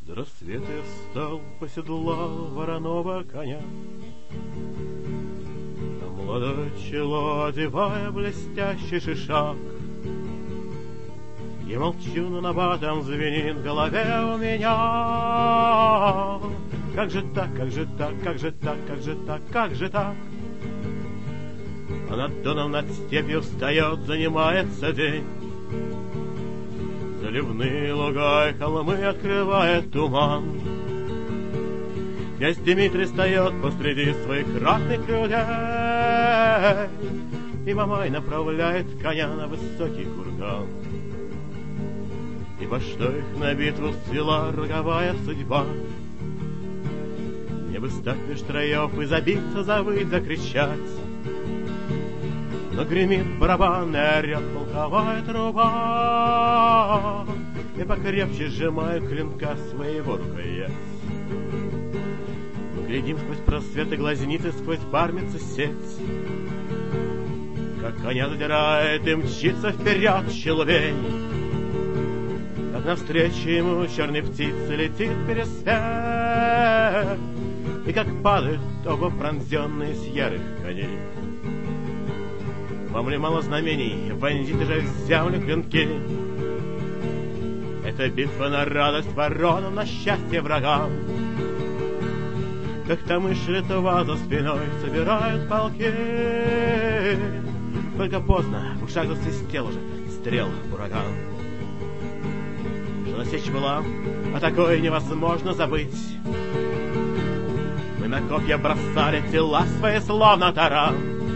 С рассвета я встал, поседлал вороного коня, на молодое чело одевая блестящий шишак. И молчу, но набатом звенит в голове у меня. Как же так, как же так, как же так, как же так, как же так? А над Доном, над степью встает, занимается день. Заливные луга и холмы открывает туман. Князь Дмитрий встает посреди своих ратных людей, и Мамай направляет коня на высокий курган. Ибо что их на битву свела роковая судьба? Мне бы стать меж троев и забиться, завыть, закричать. Но гремит барабан, и орёт полковая труба, и покрепче сжимаю клинка своего рукоять. Мы глядим сквозь просветы глазницы, сквозь бармицу сеть, как коня задирает и мчится вперед человей. Как навстречу ему черной птицы летит пересвет, и как падают оба пронзенные с ярых коней. Вам ли мало знамений, бандиты же в землю клинки? Это битва на радость воронам, на счастье врагам. Как там ишь Литва за спиной собирают полки. Только поздно, в ушах засвистел уже стрел ураган. Что насечь была, а такое невозможно забыть. Мы на копья бросали тела свои, словно таран.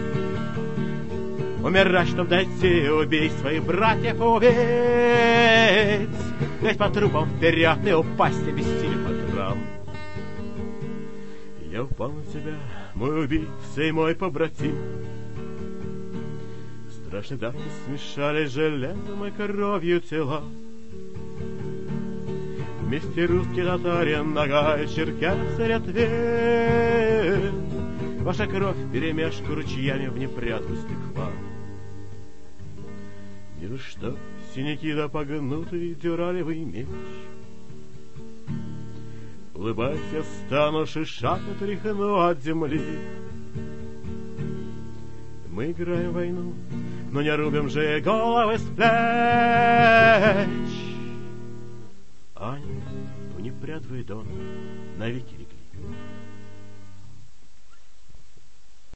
Умирать, чтоб дойти и убить своих братьев, убить. Лезть по трупам вперед и упасть, обессилев от ран. Я упал на тебя, мой убийца и мой побратим. Страшные давки смешали железом и кровью тела. Вместе русский татарин, нагай, черкес и литвин. Ваша кровь вперемешку ручьями в непрядку стекла. Вижу, что синяки да погнутый дюралевый меч. Улыбаясь, я стану шишак и тряхну от земли. Мы играем в войну, но не рубим же головы с плеч. Ань, в непрядвый Дон навеки